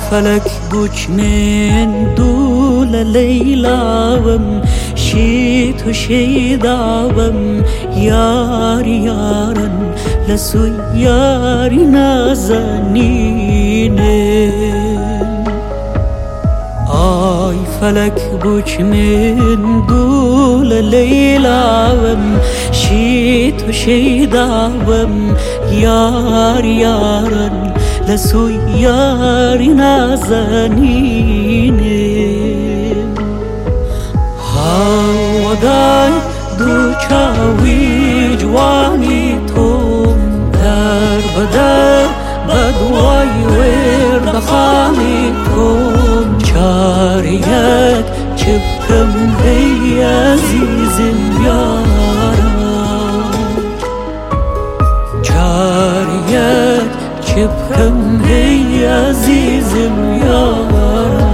فلك بوش من دول ليلاوم شيت وشيداوم ياري يارن لسو ياري نازنينم آي فلك بوش من دول ليلاوم شيت وشيداوم ياري يارن لسو ياري نازنينم هاوداي دوچاوي جواني توم در بدر بدواي ورد خاني توم چاريك چبكم هي عزيزم يارم چاريك چبكم هي عزيزم يارم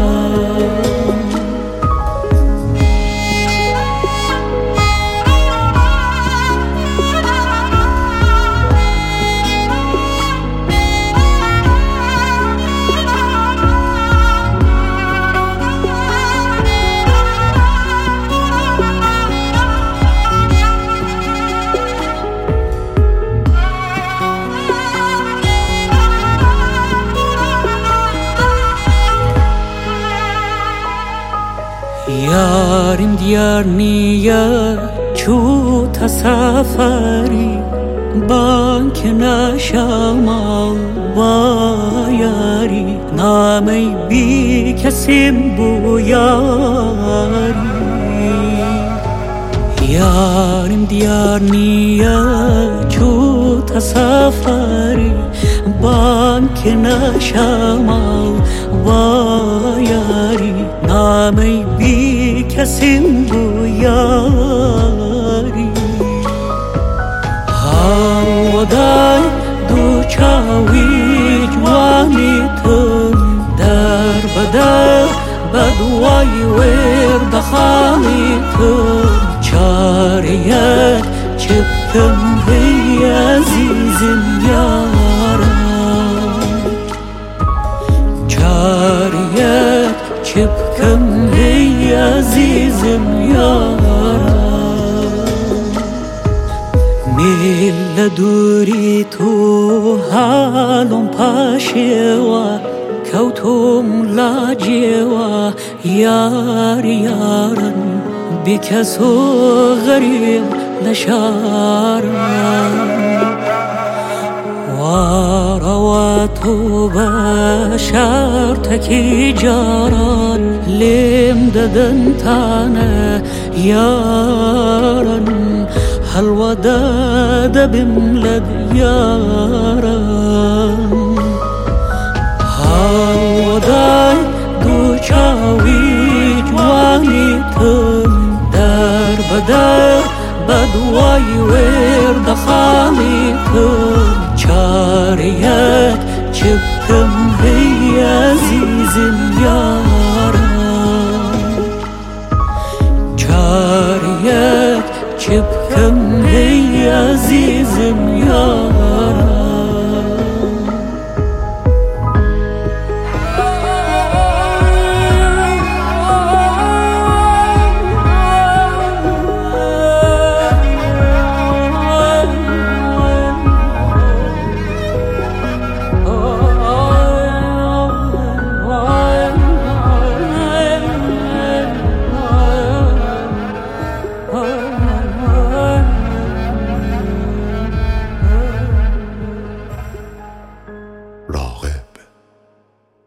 يارم ديار نيا شو تسافري بانك نشامل وياري نامي بيك سمبو ياري يارم ديار نيا شو تسافري بانك نشامل وياري نامي بيك سمبو ياري هاوداي دوچاوي جواني تم در بدر بدواي ورد خاني تم چاريك چبكم هي عزيزم يارم چاريك چبكم هي عزيزم يارم ميل دوري تو حالم پاشوا كوتم لاجوا يار يارن بكسو غريب لشارم ورواتو بشارتكي جاران لم ددن تانا يارن هل وداد بملد يارن هل وداي دوچاوي جواني تم در بدر بدواي ورد خاني تم چاريك چبكم هي عزيزم يارم